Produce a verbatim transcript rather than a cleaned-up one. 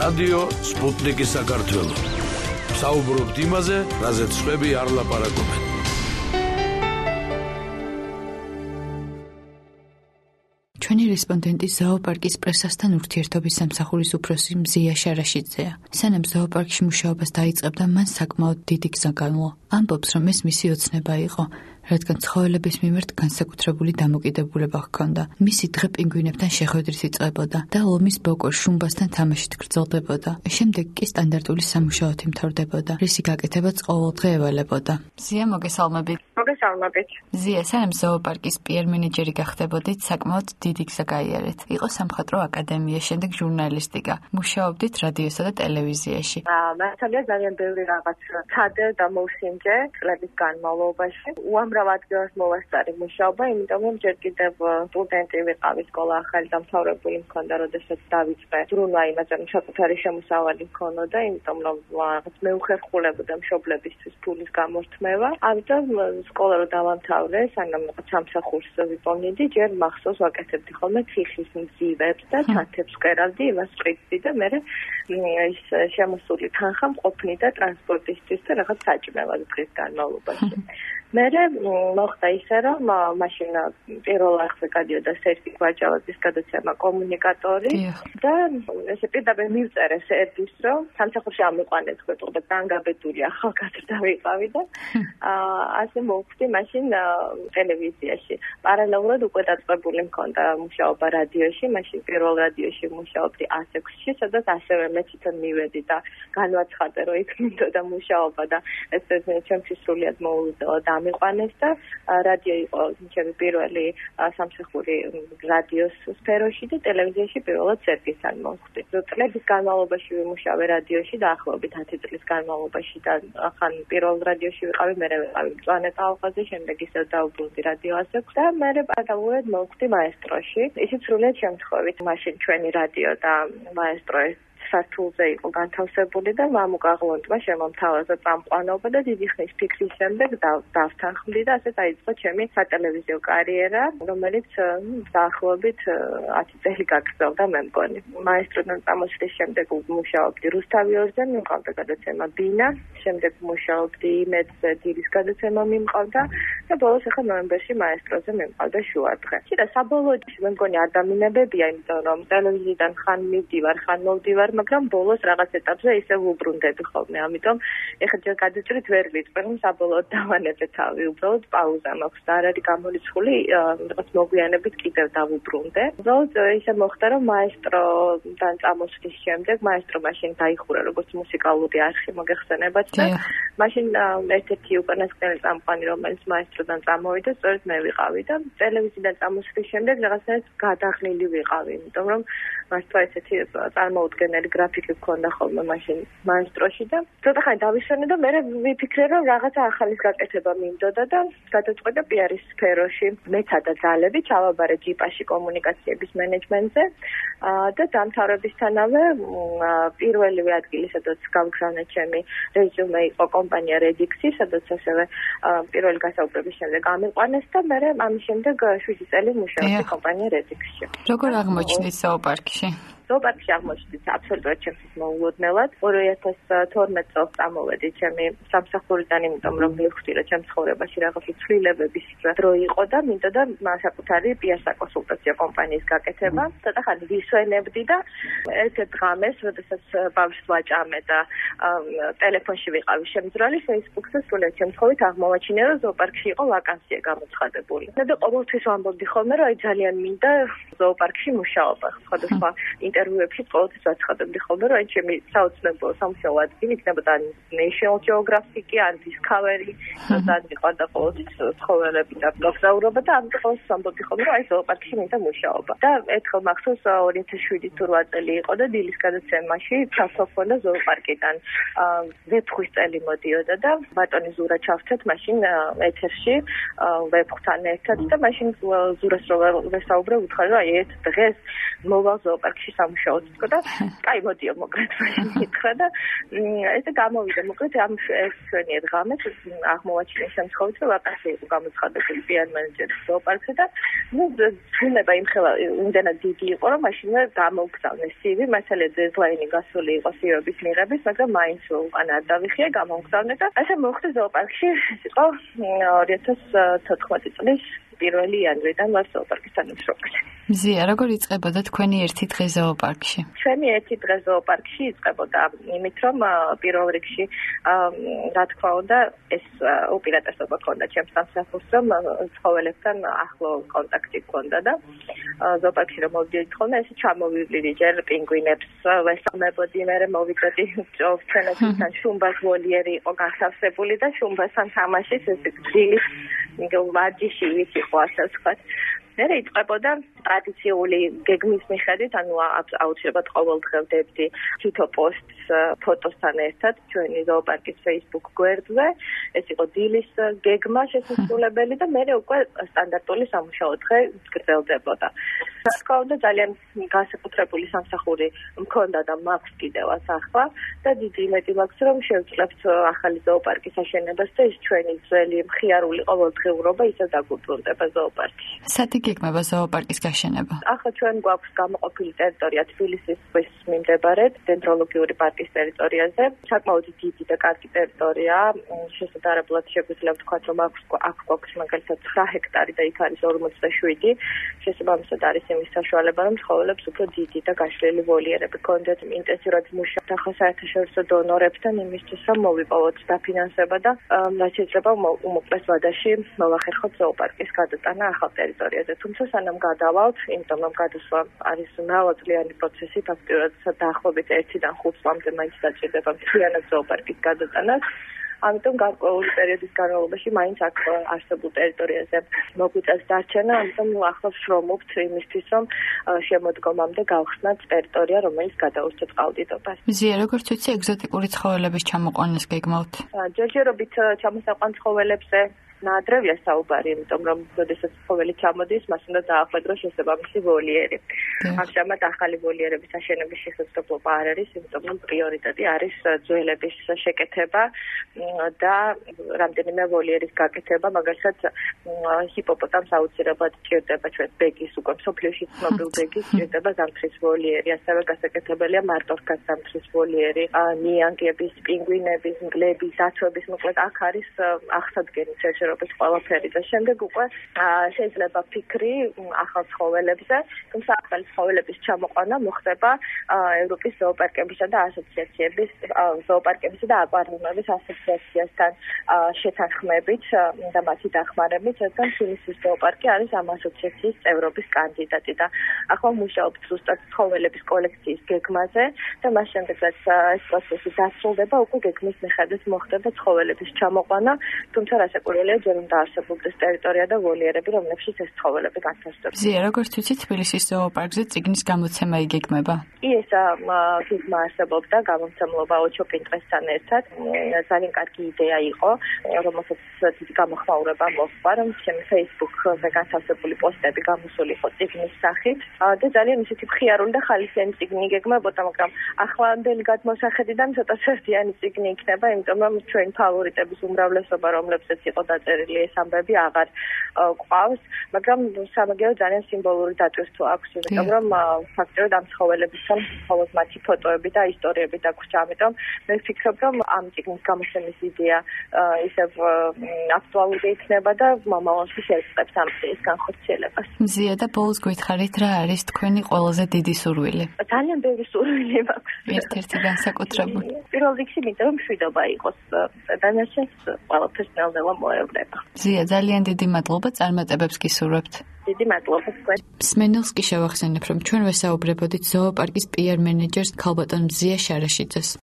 რადიო სპუტნიკი საქართველო. საუბრობთ იმაზე, რაზეც სხვები არ ლაპარაკობენ. ჩვენი რესპონდენტი ზოოპარკის პრესასთან ურთიერთობის სამსახურის უფროსი მზია შარაშიძეა. სანამ ზოოპარკში მუშაობას დაიწყებდა, მან საკმაოდ დიდი გზა განვლო. ამბობს, რომ ეს მისი ოცნება იყო, რადგან ცხოველების მიმართ განსაკუთრებული დამოკიდებულება ჰქონდა. მისი დღე პინგვინებთან შეხვედრით იწყებოდა და ლომის ბოკორ შუმბასთან თამაშით გრძელდებოდა. შემდეგ კი სტანდარტული სამუშაოთი მთავრდებოდა, რისი გაკეთებაც ყოველდღე ევალებოდა. ზია, მოგესალმებით. მოგესალმებით. ზია, სანამ ზოოპარკის პიარ მენეჯერი გახდებოდით, საკმაოდ დიდი გზა გაიარეთ. იყო სამხატვრო აკადემია, შემდეგ ჟურნალისტიკა. მუშაობდით რადიოსა და ტელევიზიაში. აა, მართალია ძალიან ბევრი რაღაც ცადე და მოვსინჯე წლების განმავლობაში. უამრავ ადგილას მოვასწარი მუშაობა, იმიტომ რომ ჯერ კიდევ სტუდენტი ვიყავი, სკოლა ახალი დამთავრებული მქონდა, როდესაც დავიწყე ზრუნვა იმაზე, რომ საკუთარი შემოსავალი მქონოდა, იმიტომ რომ რაღაც მეუხერხულებოდა მშობლებისთვის ფულის გამორთმევა. ამიტომ სკოლა რო დავამთავრე, სანამ სამსახურს ვიპოვნიდი, ჯერ მახსოვს ვაკეთებდი ხოლმე ციხის მძივებს და ჩათებს ვკერავდი, იმას ვყიდდი და მე ის შემოსული თანხა მყოფნი და ტრანსპორტისთვის და რაღაც საჭმელად დღის განმავლობაში. მერე მოხდა ისე, რომ მაშინ პირველ არხზე გადიოდა სერგი გვაჭავაძის გადაცემა კომუნიკატორი და ესე პირდაპირ მივწერე სერგის, რომ სამსახურში ამიყვანეთ ყურება დანგაბედული ახალგაზრდა ვიყავი და ასე მოვხდი მაშინ ტელევიზიაში. პარალელურად უკვე დაწყებული მქონდა მუშაობა რადიოში, მაშინ პირველ რადიოში მუშაობდი ასექსში, სადაც ასევე მე თვითონ მივედი და განვაცხადე, რომ იქ მინდოდა მუშაობა და ეს ჩემთვის სრულიად მოულოდნელად მიყვანეს და რადიო იყო ჩემი პირველი სამსახური რადიოს სფეროში და ტელევიზიაში პირველად სერგისთან მოვხდი. წლების განმავლობაში ვიმუშავე რადიოში და ახლობით ათი წლის განმავლობაში და ახან პირველ რადიოში ვიყავი, მერე ვიყავი მწვანე ტალღაზე, შემდეგ ისევ დავუბრუნდი რადიო ასექს და მერე პარალელურად მოვხდი მაესტროში. ისიც სრულიად შემთხვევით, მაშინ ჩვენი რადიო და მაესტრო სართულზე იყო განთავსებული და მამუკაღლონტმა შემომთავაზა წამყვანობა და დიდი ხნის ფიქრის შემდეგ დავთანხმდი და ასე დაიწყო ჩემი სატელევიზიო კარიერა, რომელიც დაახლოებით ათი წელი გაგრძელდა მე მგონი. მაესტროდან წამოსვლის შემდეგ მუშაობდი რუსთავიორზე, მიმყავდა გადაცემა ბინა, შემდეგ მუშაობდი იმედზე, დილის გადაცემა მიმყავდა და ბოლოს ახლა ნოემბერში მაესტროზე მიმყავდა შუადღე. და საბოლოოდ მე მგონი არ დამინებებია, იმიტომ რომ ტელევიზიიდან ხან მივდივარ, ხან მოვდივარ, მაგრამ ბოლოს რაღაც ეტაპზე ისე ვუბრუნდები ხოლმე, ამიტომ ეხლა ჯერ გადაჭრით ვერ ვიტყვი, რომ საბოლოოდ დავანებე თავი, უბრალოდ პაუზა მაქვს და არ არის გამორიცხული, რაღაც მოგვიანებით კიდევ დავუბრუნდე. უბრალოდ ისე მოხდა, რომ მაესტროდან წამოსვლის შემდეგ მაესტრო მაშინ დაიხურა როგორც მუსიკალური არხი, მოგეხსენებათ და მაშინ ერთ-ერთი უკანასკნელი წამყვანი, რომელიც მაესტროდან წამოვიდა, სწორედ მე ვიყავი და ტელევიზიიდან წამოსვლის შემდეგ რაღაცნაირად გადაღლილი ვიყავი, იმიტომ რომ მართლა ესეთი წარმოუდგენელი გრაფიკი გქონდა ხოლმე მაშინ მაესტროში და ცოტა ხანი დავისვენე და მე ვიფიქრე, რომ რაღაცა ახალის გაკეთება მინდოდა და გადაწყვეტა პიარის სფეროში მეცადა ძალები, ჩავაბარე ჯიპაში კომუნიკაციების მენეჯმენტზე და დამთავრებისთანავე პირველივე ადგილი, სადაც გავგზავნე ჩემი რეზიუმე იყო კომპანია რედიქსი, სადაც ასევე პირველი გასაუბრების შემდეგ ამიყვანეს და მე ამის შემდეგ შვიდი წელი მუშაობდი კომპანია რედიქსში. როგორ აღმოჩნდით ზოოპარკში? ზოოპარკში აღმოჩნდით აბსოლუტურად ჩემთვის მოულოდნელად. ორი ათას თორმეტ წელს წამოვედი ჩემი სამსახურიდან, იმიტომ რომ მივხვდი, რომ ჩემს ცხოვრებაში რაღაცა ცვლილებების დრო იყო და მინდოდა საკუთარი პიარ საკონსულტაციო კომპანიის გაკეთება. ცოტა ხანი ვისვენებდი და ერთ-ერთ ღამეს, როდესაც ბავშვს ვაჭამე და ტელეფონში ვიყავი შემძრალი, Facebook-ზე სრულიად შემთხვევით აღმოვაჩინე, რომ ზოოპარკში იყო ვაკანსია გამოცხადებული. და ყოველთვის ვამბობდი ხოლმე, რომ აი ძალიან მინდა ზოოპარკში მუშაობა. სხვადასხვა ინტერვიუებში ყოველთვის ვაცხადებდი ხოლმე, რომ აი ჩემი საოცნებო სამუშაო ადგილი იქნებოდა National Geographic ან Discovery, და მიყვარდა ყოველთვის ცხოველები და მოგზაურობა და ამიტომ ყოველთვის ვამბობდი ხოლმე, რომ აი ზოოპარკში მინდა მუშაობა. და ერთხელ მახსოვს ორი ათას შვიდი თუ რვა წელი იყო და დილის გადაცემაში ჩავთო ქონდა ზოოპარკიდან ვეფხვის წელი მოდიოდა და ბატონი ზურა ჩავთეთ მაშინ ეთერში ვეფხთან ერთად და მაშინ ზურას რო ვესაუბრე, უთხარი, რომ აი ერთ დღეს მოვალ ზოოპარკში სამუშაოდ თქო და კაი მოდიო მოკლედ მითხრა და ესე გამოვიდა მოკლედ ამ ჩვენი დღამეთ აღმოვაჩინე შემთხვევით რომ ვაკანსი იყო გამოცხადებული პი არ მენეჯერის ზოოპარკზე და ну ცნება იმხელა იმდენად დიდი იყო რომ მაშინვე გამოვგზავნე სივი მასალე დედლაინი გასული იყო სივების მიღების მაგრამ მაინც უკან არ დავიხიე გამოვგზავნე და ასე მოხდა ზოოპარკში იყო ორი ათას თოთხმეტი წლის პირველი იანვრიდან ვარ ზოოპარკის თანამშრომელი. მზია, როგორ იწყებოდა თქვენი ერთი დღე ზოოპარკში? ჩვენი ერთი დღე ზოოპარკში იწყებოდა იმით, რომ პირველ რიგში რა თქმა უნდა, ეს უპირატესობა ჰქონდა ჩემს სამსახურს, რომ ცხოველებთან ახლო კონტაქტი ჰქონდა და ზოოპარკში რომ მოვიდით ხოლმე, ესე ჩამოვივლინდი ჯერ პინგვინებს, ვესალმებოდი, მერე მოვიდოდი ჩვენებთან შუმბას ვოლიერი იყო განსავსებული და შუმბასთან თამაშის ესე გძილის ვარჯიში ვიცი ხო ასე ვთქვათ. მერე იწყებოდა ტრადიციული გეგმის მიხედვით, ანუ აუცილებლად ყოველ დღე ვდებდი თითო პოსტს ფოტოსთან ერთად ჩვენი ზოოპარკის Facebook გვერდზე. ეს იყო დილის გეგმა შესასრულებელი და მერე უკვე სტანდარტული სამუშაო დღე გრძელდებოდა. რა თქმა უნდა ძალიან განსაკუთრებული სამსახური მქონდა და მაქვს კიდევაც ახლა და დიდი იმედი მაქვს რომ შევძლებთ ახალი ზოოპარკის აშენებას და ეს ჩვენი ძველი მხიარული ყოველდღიურობა ისე დაგუბრუნდება ზოოპარკში. სად იგეგმება ზოოპარკის გაშენება? ახლა ჩვენ გვაქვს გამოყოფილი ტერიტორია თბილისის ზღვის მიმდებარედ დენდროლოგიური პარკის ტერიტორიაზე. საკმაოდ დიდი და კარგი ტერიტორია. შესაძლებლად შეგვიძლია ვთქვათ რომ აქვს აქ გვაქვს მაგალითად ცხრა ჰექტარი და იქ არის ორმოცდაშვიდი. შესაბამისად არის იმის საშუალება რომ ცხოველებს უფრო დიდი და გაშლილი ვოლიერები ჰქონდეთ. ინტენსიურად მუშაობთ ახლა საერთაშორისო დონორებთან იმისთვის რომ მოვიპოვოთ დაფინანსება და რაც შეიძლება უმოკლეს ვადაში მოვახერხოთ ზოოპარკის გადატანა ახალ ტერიტორიაზე. თუმცა სანამ გადავალთ, იმიტომ რომ გადასვლა არის მრავალწლიანი პროცესი, ფაქტიურად დაახლოებით ერთიდან ხუთ წლამდე მაინც დაჭირდება მთლიანად ზოოპარკის გადატანას. ამიტომ გარკვეული პერიოდის განმავლობაში მაინც აქ არსებულ ტერიტორიაზე მოგვიწევს დარჩენა, ამიტომ ახლა ვშრომობთ იმისთვის, რომ შემოდგომამდე გავხსნათ ტერიტორია, რომელიც გადაურჩათ წყალდიდობას. მზია, როგორც ვიცი, ეგზოტიკური ცხოველების ჩამოყვანას გეგმავთ? ჯერჯერობით ჩამოსაყვან ცხოველებზე ნაადრევია საუბარი, იმიტომ რომ როდესაც ცხოველი ჩამოდის, მას უნდა დაახვედროს შესაბამისი ვოლიერი. ამჟამად ახალი ვოლიერების აშენების შესაძლებლობა არ არის, იმიტომ რომ პრიორიტეტი არის ძველების შეკეთება და რამდენიმე ვოლიერის გაკეთება, მაგალითად ჰიპოპოტამს აუცილებლად ჭირდება ჩვენ ბეგის უკვე მსოფლიოში ცნობილ ბეგის ჭირდება ზამთრის ვოლიერი, ასევე გასაკეთებელია მარტორქას ზამთრის ვოლიერი, ნიანგების, პინგვინების, მგლების, დათვების, მოკლედ აქ არის აღსადგენი ცერჩერობის ყველაფერი და შემდეგ უკვე შეიძლება ფიქრი ახალ ცხოველებზე, თუმცა ახალი ცხოველების ჩამოყვანა მოხდება ევროპის ზოოპარკებისა და ასოციაციების ზოოპარკებისა და აკვარიუმების ასოციაციასთან შეთანხმებით და მათი დახმარებით, რადგან თბილისის ზოოპარკი არის ამ ასოციაციის წევრობის კანდიდატი და ახლა მუშაობთ ზუსტად ცხოველების კოლექციის გეგმაზე და მას შემდეგ რაც ეს პროცესი დასრულდება, უკვე გეგმის მიხედვით მოხდება ცხოველების ჩამოყვანა, თუმცა რასაკვირველია ჯერ უნდა არსებობდეს ტერიტორია და ვოლიერები, რომლებშიც ეს ცხოველები განთავსდება. ზია, როგორც ვიცი, თბილისის ზოოპარკზე წიგნის გამოცემა იგეგმება? კი, ეს გეგმა არსებობდა გამომცემლობა ოჩოპინ დღესთან ერთად. ძალიან კარგი იდეა იყო, რომელსაც დიდი გამოხმაურება მოჰყვა, რომ ჩემი Facebook-ზე განთავსებული პოსტები გამოსული იყო წიგნის სახით და ძალიან ისეთი მხიარული და ხალისიანი წიგნი იგეგმებოდა, მაგრამ ახლანდელი გადმოსახედიდან ცოტა სევდიანი წიგნი იქნება, იმიტომ რომ ჩვენი ფავორიტების უმრავლესობა, რომლებსაც იყო დაწერილი ეს ამბები, აღარ ყავს, მაგრამ სამაგერო ძალიან სიმბოლური დატვირთვა აქვს, იმიტომ რომ ფაქტობრივად ამ ცხოველებისგან მხოლოდ მათი ფოტოები და ისტორიები დაგვრჩა, ამიტომ მე ვფიქრობ, რომ ამ წიგნის გამოცემის იდეა ისევ აქტუალური იქნება და მომავალში შეეწყებს ამ წიგნის განხორციელებას. მზია, და ბოლოს გითხარით, რა არის თქვენი ყველაზე დიდი სურვილი? ძალიან ბევრი სურვილი მაქვს. ერთ-ერთი განსაკუთრებული. პირველ რიგში მინდა რომ მშვიდობა იყოს და დანარჩენს ყველაფერს ნელ-ნელა მოევლება. მზია, ძალიან დიდი მადლობა, წარმატებებს გისურვებთ. დიდი მადლობა თქვენ. მსმენელს კი შევახსენებ, რომ ჩვენ ვესაუბრებოდით ზოოპარკის პი არ მენეჯერს ქალბატონ მზია შარაშიძეს.